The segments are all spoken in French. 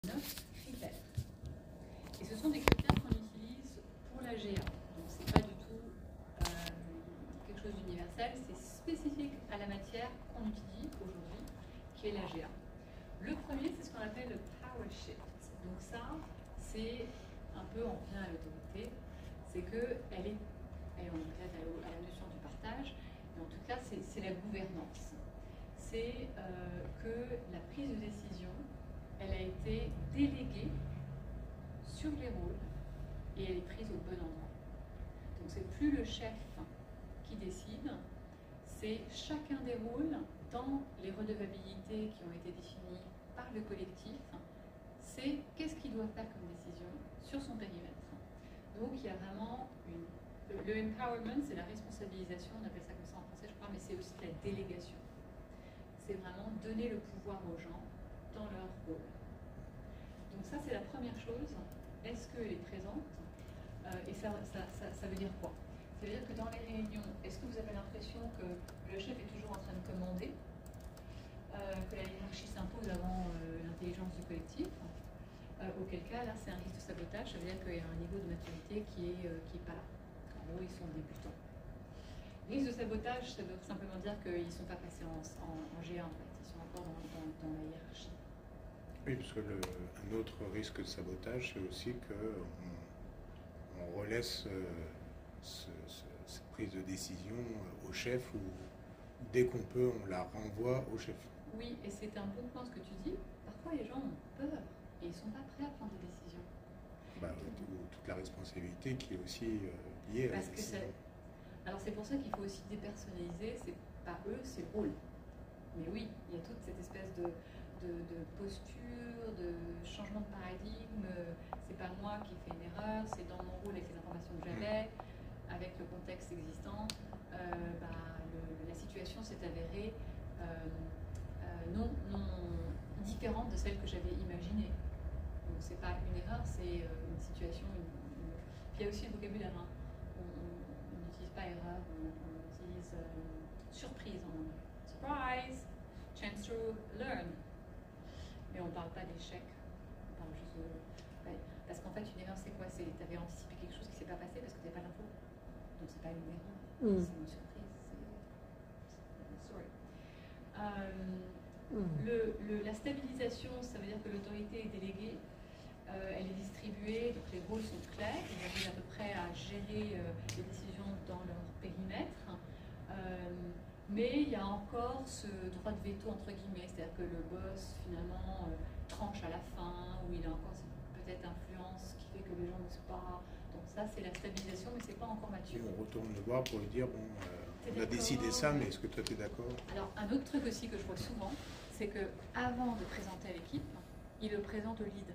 9 critères. Et ce sont des critères qu'on utilise pour la GA. Donc ce n'est pas du tout quelque chose d'universel, c'est spécifique à la matière qu'on utilise aujourd'hui, qui est la GA. Le premier, c'est ce qu'on appelle le power shift. Donc ça, c'est un peu, on revient à l'autorité, c'est qu'elle est, on revient à la notion du partage, mais en tout cas, c'est la gouvernance. C'est que la prise de décision, elle a été déléguée sur les rôles et elle est prise au bon endroit. Donc c'est plus le chef qui décide, c'est chacun des rôles dans les redevabilités qui ont été définies par le collectif, c'est qu'est-ce qu'il doit faire comme décision sur son périmètre. Donc il y a vraiment le empowerment, c'est la responsabilisation, on appelle ça comme ça en français je crois, mais c'est aussi la délégation. C'est vraiment donner le pouvoir aux gens dans leur rôle. Donc ça c'est la première chose. Est-ce qu'elle est présente et ça veut dire quoi? Ça veut dire que dans les réunions, est-ce que vous avez l'impression que le chef est toujours en train de commander, que la hiérarchie s'impose avant l'intelligence du collectif, auquel cas là c'est un risque de sabotage, ça veut dire qu'il y a un niveau de maturité qui est pas là. En gros ils sont débutants. Risque de sabotage, ça veut simplement dire qu'ils ne sont pas passés en GA en fait, ils sont encore dans la hiérarchie. Oui, parce que un autre risque de sabotage, c'est aussi qu'on relaisse cette prise de décision au chef ou dès qu'on peut, on la renvoie au chef. Oui, et c'est un bon point ce que tu dis. Parfois, les gens ont peur et ils ne sont pas prêts à prendre des décisions. Toute la responsabilité qui est aussi liée à la décision. Alors c'est pour ça qu'il faut aussi dépersonnaliser, c'est pas eux, c'est le rôle. Mais oui, il y a toute cette espèce de posture, de changement de paradigme, c'est pas moi qui fais une erreur, c'est dans mon rôle avec les informations que j'avais, avec le contexte existant, la situation s'est avérée non différente de celle que j'avais imaginée. Donc c'est pas une erreur, c'est une situation, Puis il y a aussi le vocabulaire, hein. On n'utilise pas erreur, on utilise surprise en anglais. Surprise, chance to learn. Mais on ne parle pas d'échec, on parle juste de... Parce qu'en fait, une erreur, c'est quoi? C'est tu avais anticipé quelque chose qui ne s'est pas passé parce que tu n'avais pas l'info. Donc, c'est pas une erreur, c'est une surprise. Sorry. La stabilisation, ça veut dire que l'autorité est déléguée, elle est distribuée, donc les rôles sont clairs, ils arrivent à peu près à gérer les décisions dans leur périmètre. Mais il y a encore ce droit de veto entre guillemets, c'est-à-dire que le boss finalement tranche à la fin, ou il a encore peut-être influence qui fait que les gens n'osent pas. Donc ça c'est la stabilisation, mais c'est pas encore mature. Et on retourne le voir pour lui dire bon, on a décidé ça, mais est-ce que toi tu es d'accord? Alors un autre truc aussi que je vois souvent, c'est que avant de présenter à l'équipe, il le présente au lead.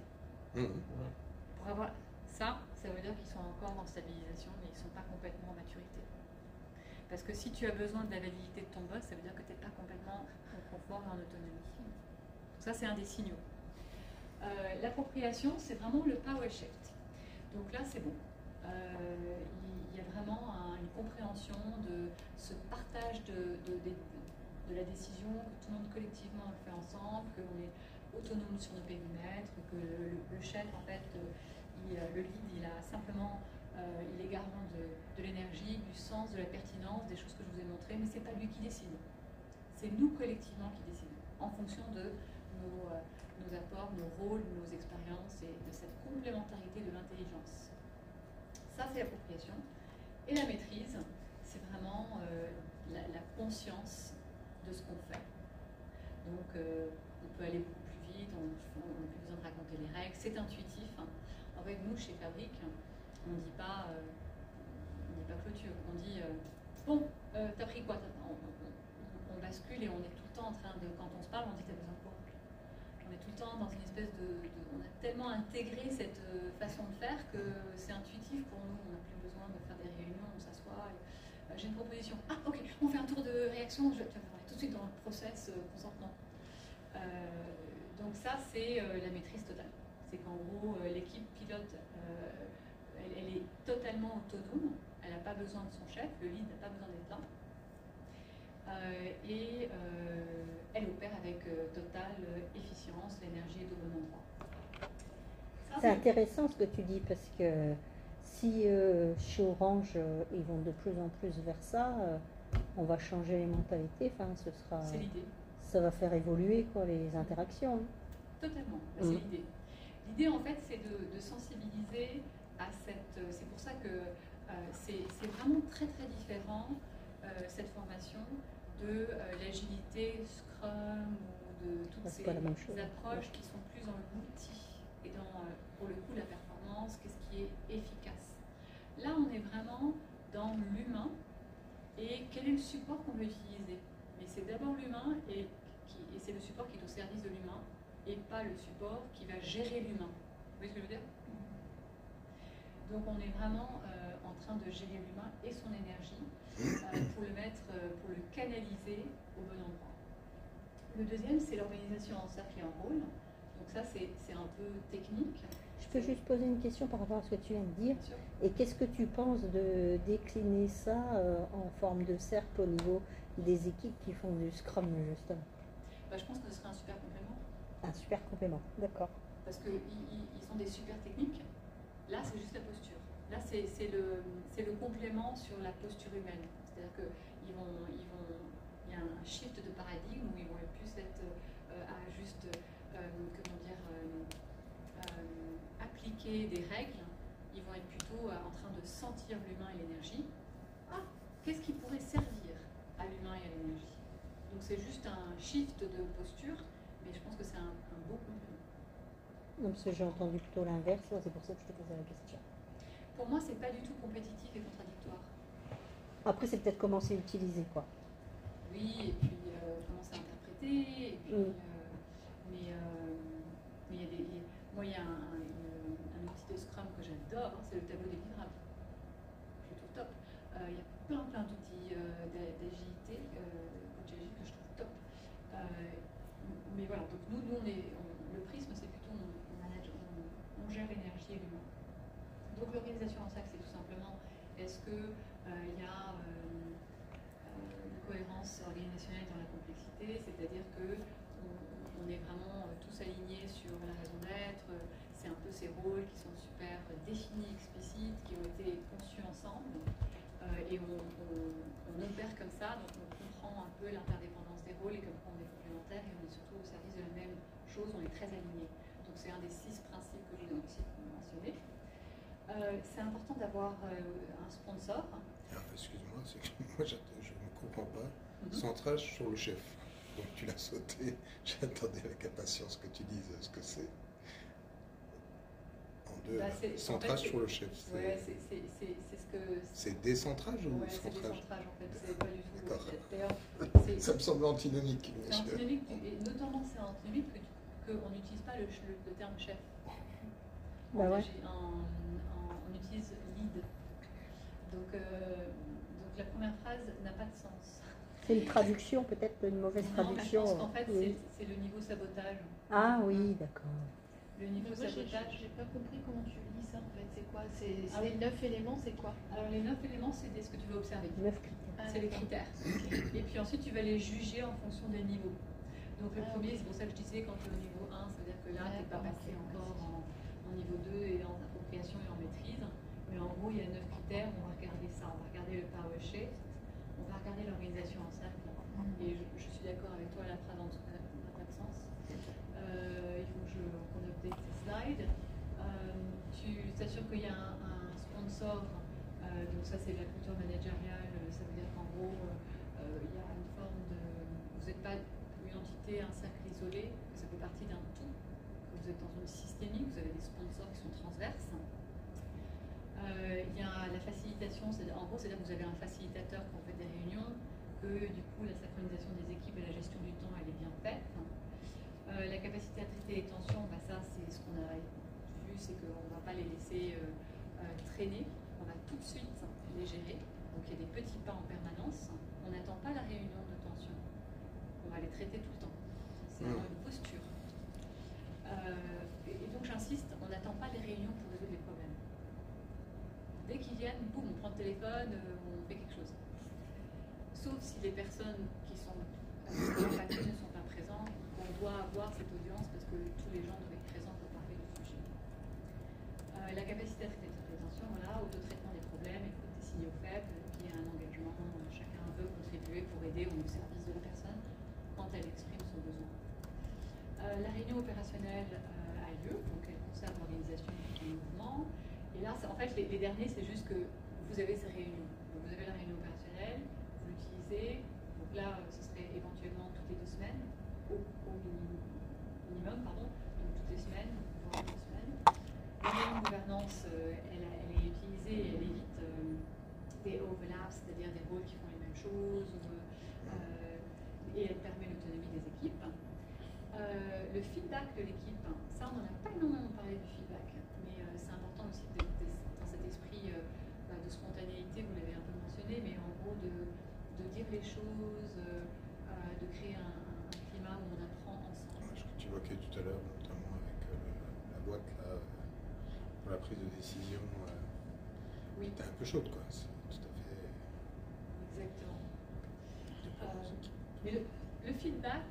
Pour avoir ça veut dire qu'ils sont encore en stabilisation, mais ils ne sont pas complètement en maturité. Parce que si tu as besoin de la validité de ton boss, ça veut dire que tu n'es pas complètement en confort et en autonomie. Donc ça, c'est un des signaux. L'appropriation, c'est vraiment le power shift. Donc là, c'est bon. Il y a vraiment une compréhension de ce partage de la décision, que tout le monde collectivement le fait ensemble, qu'on est autonome sur nos périmètres, que le chef, en fait, le lead, il a simplement... il est garant de l'énergie, du sens, de la pertinence, des choses que je vous ai montrées, mais ce n'est pas lui qui décide. C'est nous collectivement qui décidons, en fonction de nos apports, nos rôles, nos expériences et de cette complémentarité de l'intelligence. Ça, c'est l'appropriation. Et la maîtrise, c'est vraiment la conscience de ce qu'on fait. Donc, on peut aller beaucoup plus vite, on n'a plus besoin de raconter les règles, c'est intuitif. Hein. En fait, nous, chez Fabric, on ne dit pas clôture, on dit bon, t'as pris quoi? On bascule et on est tout le temps en train de, quand on se parle, on dit t'as besoin de quoi? On est tout le temps dans une espèce on a tellement intégré cette façon de faire que c'est intuitif pour nous, on n'a plus besoin de faire des réunions, on s'assoit, j'ai une proposition, ah ok, on fait un tour de réaction, on est tout de suite dans le process consentement. Donc ça c'est la maîtrise totale, c'est qu'en gros l'équipe pilote elle est totalement autonome, elle n'a pas besoin de son chef, le lead n'a pas besoin d'être là. Elle opère avec totale efficience, l'énergie est au bon endroit. C'est intéressant ce que tu dis parce que si chez Orange ils vont de plus en plus vers ça, on va changer les mentalités. Enfin, C'est l'idée. ça va faire évoluer quoi, les interactions. Totalement, c'est l'idée. L'idée en fait c'est de sensibiliser à cette... C'est pour ça que c'est vraiment très très différent cette formation de l'agilité, Scrum ou de toutes ces approches qui sont plus dans l'outil et dans, pour le coup, la performance, qu'est-ce qui est efficace. Là, on est vraiment dans l'humain et quel est le support qu'on veut utiliser. Mais c'est d'abord l'humain et c'est le support qui est au service de l'humain et pas le support qui va gérer l'humain. Vous voyez ce que je veux dire? Donc on est vraiment en train de gérer l'humain et son énergie pour le canaliser au bon endroit. Le deuxième, c'est l'organisation en cercle et en rôle. Donc ça, c'est un peu technique. Je peux juste poser une question par rapport à ce que tu viens de dire. Et qu'est-ce que tu penses de décliner ça en forme de cercle au niveau des équipes qui font du Scrum, justement? Je pense que ce serait un super complément. Un super complément, d'accord. Parce qu'ils ont des super techniques. Là, c'est juste la posture. Là, c'est le complément sur la posture humaine. C'est-à-dire qu'il y a un shift de paradigme où ils vont plus être à juste, appliquer des règles. Ils vont être plutôt en train de sentir l'humain et l'énergie. Ah, qu'est-ce qui pourrait servir à l'humain et à l'énergie? Donc c'est juste un shift de posture, mais je pense que c'est un beau complément. Non, parce que j'ai entendu plutôt l'inverse, c'est pour ça que je te posais la question. Pour moi, c'est pas du tout compétitif et contradictoire. Après, c'est peut-être comment c'est utilisé, quoi. Oui, et puis comment c'est interprété, et puis, mais il y a moi, il y a un outil de Scrum que j'adore, c'est le tableau des livrables. Je le trouve top. Il y a plein d'outils d'agilité, coach agile que je trouve top. Mais voilà, donc nous le prisme, c'est plutôt on gère l'énergie et l'humain. Donc l'organisation en cercle, c'est tout simplement, est-ce qu'il y a une cohérence organisationnelle dans la complexité, c'est-à-dire qu'on est vraiment tous alignés sur la raison d'être, c'est un peu ces rôles qui sont super définis, explicites, qui ont été conçus ensemble, et on opère comme ça, donc on comprend un peu l'interdépendance des rôles et comme quoi on est complémentaires et on est surtout au service de la même chose, on est très alignés. Donc c'est un des 6 principes que j'ai mentionné. C'est important d'avoir un sponsor. Excuse-moi, c'est que moi je ne comprends pas. Centrage sur le chef. Donc tu l'as sauté. J'attendais avec impatience que tu dises ce que c'est. En deux, centrage sur le chef. Ouais, c'est ce que... C'est décentrage ou ouais, centrage? C'est décentrage en fait, c'est pas du tout... D'ailleurs, ça me semble antinomique. C'est antinomique, et notamment c'est antinomique qu'on n'utilise pas le terme chef. Bah ouais. On utilise lead. Donc la première phrase n'a pas de sens. C'est une traduction, peut-être une mauvaise traduction. Je pense qu'en fait, c'est le niveau sabotage. Ah oui, d'accord. Le niveau sabotage. J'ai pas compris comment tu lis ça en fait. C'est quoi? Les 9 éléments, c'est quoi? Alors les 9 éléments, c'est ce que tu vas observer. 9 critères. C'est les critères. Et puis ensuite, tu vas les juger en fonction des niveaux. Donc le premier, c'est pour ça que je disais, quand tu es au niveau 1, ça veut dire que là, tu n'es pas passé encore en niveau 2 et en appropriation et en maîtrise. Mais en gros, il y a 9 critères, on va regarder ça. On va regarder le power shift, on va regarder l'organisation en cercle. Et je suis d'accord avec toi, la phrase n'a pas de sens. Il faut qu'on update ces slides. Tu t'assures qu'il y a un sponsor, donc ça c'est la culture managériale, ça veut dire qu'en gros, il y a une forme de... Vous n'êtes pas une entité, un cercle isolé, que ça fait partie d'un tout, que vous êtes dans une systémique, vous avez des sponsors qui sont transverses. Il y a la facilitation, en gros, c'est-à-dire que vous avez un facilitateur quand vous faites des réunions, que du coup la synchronisation des équipes et la gestion du temps elle est bien faite. La capacité à traiter les tensions, ça c'est ce qu'on a vu, c'est qu'on ne va pas les laisser traîner, on va tout de suite les gérer. Donc il y a des petits pas en permanence, on n'attend pas la réunion de tension, on va les traiter tout le temps. C'est une posture. Et donc j'insiste, on n'attend pas les réunions pour résoudre les problèmes. Dès qu'ils viennent, boum, on prend le téléphone, on fait quelque chose. Sauf si les personnes qui sont impactées ne sont pas présentes, on doit avoir cette audience parce que tous les gens doivent être présents pour parler du sujet. capacité à traiter toutes les tensions, voilà, autotraitement des problèmes, écoute des signaux faibles, et puis un engagement, chacun veut contribuer pour aider au service de la personne quand elle exprime son besoin. La réunion opérationnelle a lieu, donc elle concerne l'organisation du mouvement. Et là, en fait, les derniers, c'est juste que vous avez ces réunions. Donc, vous avez la réunion opérationnelle, vous l'utilisez. Donc là, ce serait éventuellement toutes les 2 semaines, au minimum, pardon, donc toutes les semaines, voire 2 semaines. La réunion gouvernance, elle est utilisée, elle évite des overlaps, c'est-à-dire des rôles qui font les mêmes choses, et elle permet l'autonomie des équipes. Le feedback de l'équipe, ça on n'en a pas énormément parlé du feedback, mais c'est important aussi dans cet esprit de spontanéité, vous l'avez un peu mentionné, mais en gros de dire les choses, de créer un climat où on apprend ensemble. Ce que tu évoquais tout à l'heure, notamment avec la boîte là, pour la prise de décision, oui. T'es un peu chaude quoi, c'est tout à fait... Exactement. Mais le feedback,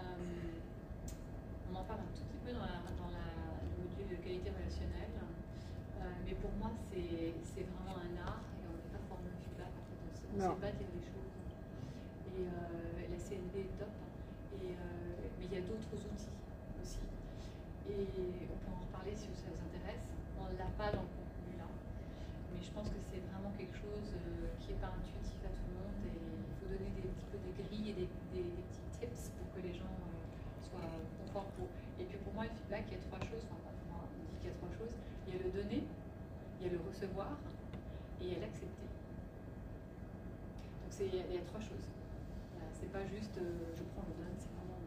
on en parle un tout petit peu dans le module de qualité relationnelle, mais pour moi c'est vraiment un art et on n'est pas formé au feedback, en fait, on ne sait pas dire les choses. Et la CNV est top, mais il y a d'autres outils aussi. Et on peut en reparler si ça vous intéresse. On ne l'a pas dans le contenu là, mais je pense que c'est vraiment quelque chose qui n'est pas intuitif à tout le monde et il faut donner des petits peu des grilles et des petits tips pour que les gens soient conforts pour. Et puis pour moi, le feedback, il y a 3 choses. Enfin, pour moi, on dit qu'il y a 3 choses. Il y a le donner, il y a le recevoir et il y a l'accepter. Donc il y a 3 choses. C'est pas juste je prends le donne, c'est vraiment.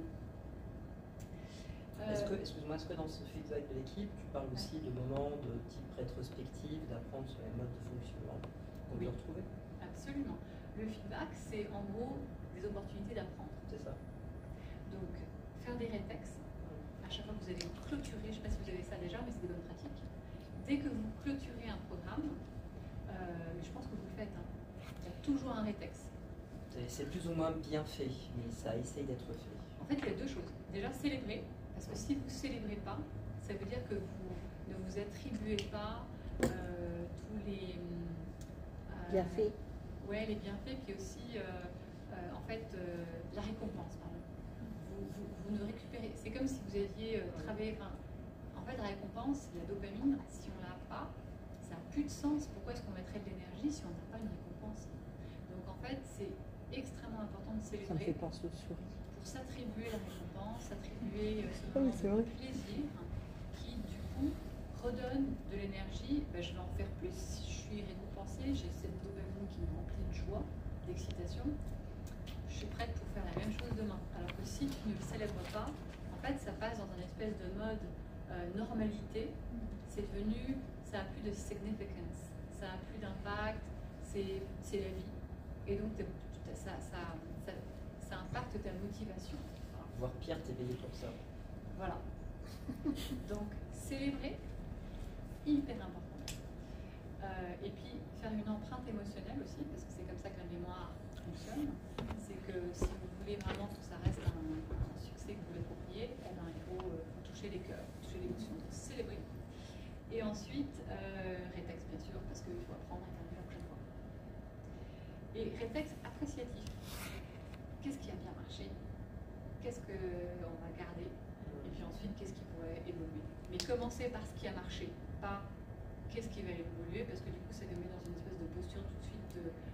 Excuse-moi, est-ce que dans ce feedback de l'équipe, tu parles aussi de moments de type rétrospective, d'apprendre sur les modes de fonctionnement qu'on peut retrouver? Absolument. Le feedback, c'est en gros des opportunités d'apprendre. C'est ça. Donc, faire des rétex, à chaque fois que vous allez clôturer, je ne sais pas si vous avez ça déjà, mais c'est des bonnes pratiques. Dès que vous clôturez un programme, je pense que vous le faites, il y a toujours un rétex. C'est plus ou moins bien fait, mais ça essaye d'être fait. En fait, il y a 2 choses. Déjà, célébrer, parce que si vous ne célébrez pas, ça veut dire que vous ne vous attribuez pas tous les bienfaits. Ouais, les bienfaits, puis aussi, en fait, la récompense, pardon. Vous ne récupérez. C'est comme si vous aviez travaillé. En fait, la récompense, la dopamine, si on ne l'a pas, ça n'a plus de sens. Pourquoi est-ce qu'on mettrait de l'énergie si on n'a pas une récompense? Donc, en fait, c'est extrêmement important de célébrer. Ça me fait penser aux souris. Pour s'attribuer la récompense, s'attribuer ce moment de plaisir qui, du coup, redonne de l'énergie. Ben, je vais en faire plus. Si je suis récompensée, j'ai cette dopamine qui me remplit de joie, d'excitation. Je suis prête pour faire la même chose demain. Alors que si tu ne le célèbres pas, en fait, ça passe dans un espèce de mode normalité. C'est devenu, ça n'a plus de significance, ça n'a plus d'impact, c'est la vie. Et donc, ça impacte ta motivation. Voire pire, t'es payé pour ça. Voilà. Donc, célébrer, hyper important. Et puis, faire une empreinte émotionnelle aussi, parce que c'est comme ça que la mémoire fonctionne. C'est que si vous voulez vraiment que ça reste un succès que vous l'appropriez, eh ben, il faut toucher les cœurs, toucher l'émotion, célébrer. Et ensuite, rétex, bien sûr, parce qu'il faut apprendre à intervenir à chaque fois. Et rétex appréciatif. Qu'est-ce qui a bien marché? Qu'est-ce qu'on va garder? Et puis ensuite, qu'est-ce qui pourrait évoluer? Mais commencer par ce qui a marché, pas qu'est-ce qui va évoluer, parce que du coup, ça nous met dans une espèce de posture tout de suite.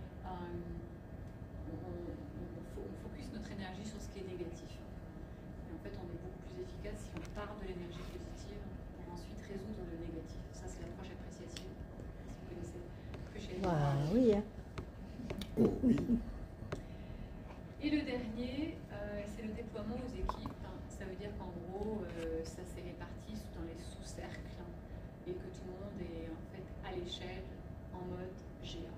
On focus notre énergie sur ce qui est négatif. Et en fait, on est beaucoup plus efficace si on part de l'énergie positive pour ensuite résoudre le négatif. Ça, c'est l'approche appréciative. Si vous connaissez que chez nous. Oui. Hein. Oh, oui. Et le dernier, c'est le déploiement aux équipes. Ça veut dire qu'en gros, ça s'est réparti dans les sous-cercles et que tout le monde est en fait à l'échelle en mode GA.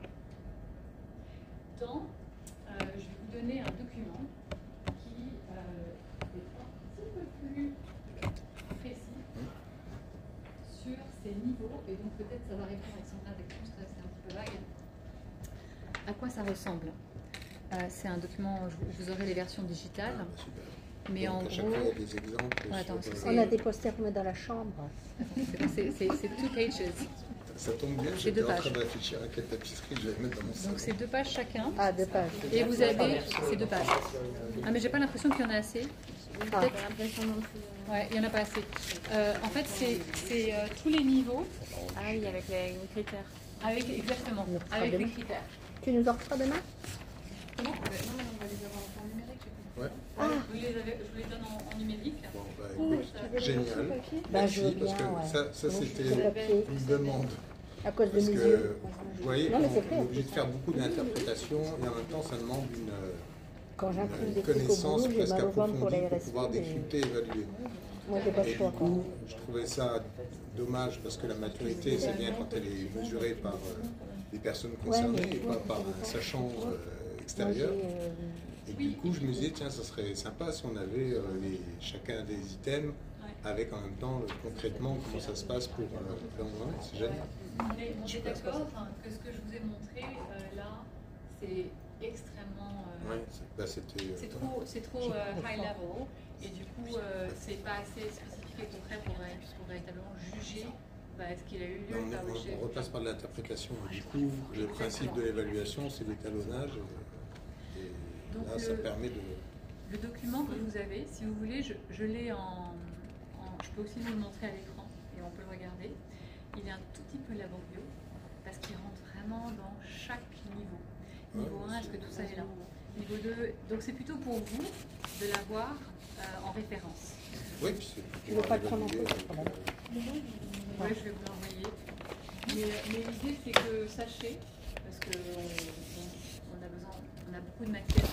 Je vais vous donner un document qui est un petit peu plus précis sur ces niveaux. Et donc peut-être ça va répondre à Sandra avec tout, c'est un petit peu vague. À quoi ça ressemble? C'est un document, vous aurez les versions digitales. Mais Donc, en à chaque gros, fois, il y a des exemples. Ouais, attends, sur, c'est- On a des posters qu'on met dans la chambre. c'est 2 pages. Ça tombe bien, C'est j'étais 2 en train pages. de réfléchir à quelle tapisserie je vais mettre dans mon salon. Donc c'est 2 pages chacun. Ah, 2 pages. Et vous avez, c'est 2 pages. Ah mais j'ai pas l'impression qu'il y en a assez. Ah. Peut-être. l'impression non plus. Ouais, il y en a pas assez. En fait, c'est tous les niveaux Ah oui, avec les critères. avec exactement On reprend avec les demain. critères. Tu nous en referas demain? Comment Non, mais on va les avoir en forme numérique. Ouais. je vous les donne en numérique. Bon, bah, écoute, génial. Bah, Merci, je veux parce bien, que ouais. ça Moi, je c'était suis papier. une demande. À cause de Parce mes que, yeux. vous voyez, Non, mais c'est on clair. est obligé de faire beaucoup d'interprétations et en même temps, ça demande Quand j'imprime une des trucs au connaissance boulot, j'ai presque mal au ventre pour approfondie la pour RSP. pouvoir mais décrypter et évaluer. Moi, j'ai pas Et le du choix. quoi. coup, je trouvais ça dommage parce que la maturité, c'est bien quand elle est mesurée par les personnes concernées et pas par un sachant Moi, extérieur. j'ai, Et du coup, je me disais, tiens, ça serait sympa si on avait chacun des items avec en même temps concrètement comment ça se passe pour c'est génial. On est d'accord que ce que je vous ai montré là, c'est extrêmement. Ouais, c'était. C'est trop high level et du coup c'est pas assez spécifique et concret pour véritablement juger ce qu'il a eu lieu par le chef. On repasse par de l'interprétation. Du coup, le principe de l'évaluation, c'est l'étalonnage. Et Donc, là, ça permet de. Le document que vous avez, si vous voulez, je l'ai je peux aussi vous le montrer à l'écran et on peut le regarder. Il est un tout petit peu laborieux parce qu'il rentre vraiment dans chaque niveau. Niveau 1, est-ce que tout ça est là? Niveau 2, donc c'est plutôt pour vous de l'avoir en référence. Oui, puis c'est. Tu veux pas le prendre en photo, avec, quand même. Oui, je vais vous l'envoyer. Mais l'idée, c'est que sachez, parce on a beaucoup de matière,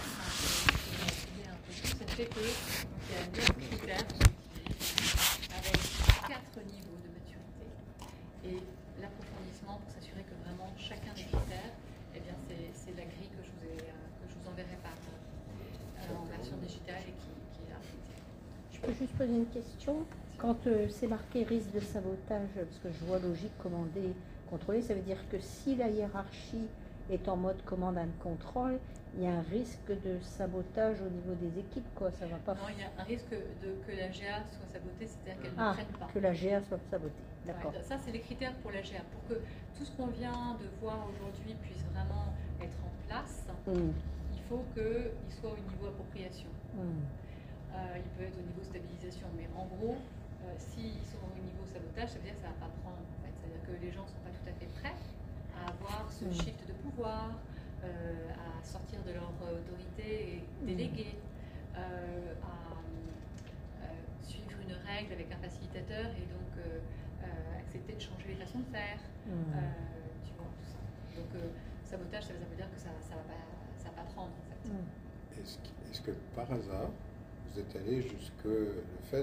sachez qu'il y a 9 critères avec 4 niveaux de maturité. Et l'approfondissement pour s'assurer que vraiment chacun des critères, eh bien, c'est la grille que je vous enverrai en version digitale et qui est là. Je peux juste poser une question. Quand c'est marqué risque de sabotage, parce que je vois logique, commander, contrôler, ça veut dire que si la hiérarchie est en mode commande and contrôle, il y a un risque de sabotage au niveau des équipes, quoi. Ça va pas. Non, il y a un risque que la GA soit sabotée, c'est-à-dire qu'elle ne Ah, prenne pas. que la GA soit sabotée. D'accord. Ouais, ça, c'est les critères pour la GA. Pour que tout ce qu'on vient de voir aujourd'hui puisse vraiment être en place, il faut qu'il soit au niveau appropriation. Il peut être au niveau stabilisation, mais en gros, s'ils sont au niveau sabotage, ça veut dire que ça ne va pas prendre. En fait. C'est-à-dire que les gens ne sont pas tout à fait prêts à avoir ce shift de pouvoir, à sortir de leur autorité et déléguer, à suivre une règle avec un facilitateur et donc accepter de changer les façons de faire. Tu vois, tout ça. Donc, sabotage, ça veut dire que ça va pas prendre, en fait. Est-ce que par hasard, vous êtes allé jusque le fait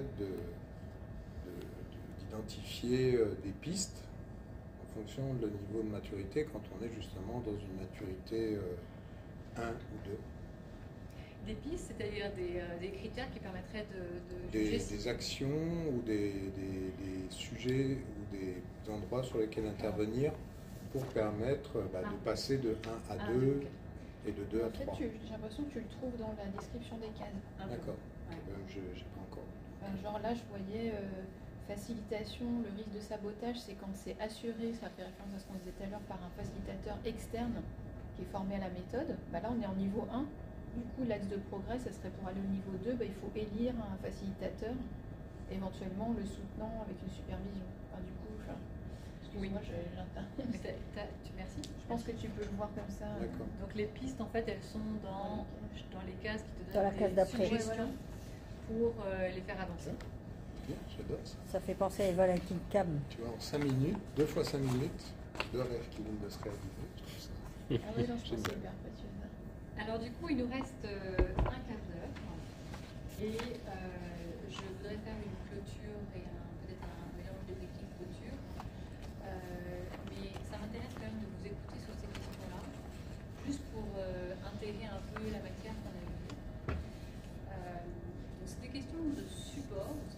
d'identifier des pistes en fonction de niveau de maturité quand on est justement dans une maturité 1 ou 2? Des pistes, c'est-à-dire des critères qui permettraient de des, juger des actions ou des sujets ou des endroits sur lesquels intervenir pour permettre de passer de 1 à 2 et de 2 à En fait, 3. j'ai l'impression que tu le trouves dans la description des cases. D'accord. Ouais. Je n'ai pas encore. Genre là, je voyais facilitation, le risque de sabotage, c'est quand c'est assuré, ça fait référence à ce qu'on disait tout à l'heure, par un facilitateur externe qui est formé à la méthode. Là, on est en niveau 1. Du coup, l'axe de progrès, ça serait pour aller au niveau 2, il faut élire un facilitateur, éventuellement le soutenant avec une supervision. Du coup, excuse-moi, j'interviens. Merci. Je pense que tu peux le voir comme ça. D'accord. Donc les pistes, en fait, elles sont dans les cases qui te Dans la donnent case des d'après. suggestions pour les faire avancer. Bien, j'adore ça. Ça fait penser à Eva Cam. Tu vois, en 5 minutes, 2 fois 5 minutes, 2 rêves qui viennent de se réaliser. Je trouve ça. Ah oui, non, je pense que c'est hyper précieux. Alors du coup, il nous reste un quart d'heure et je voudrais faire une clôture et peut-être un mélange de techniques clôture. Mais ça m'intéresse quand même de vous écouter sur ces questions-là, juste pour intégrer un peu la matière qu'on a vue. Donc c'est des questions de support. Vous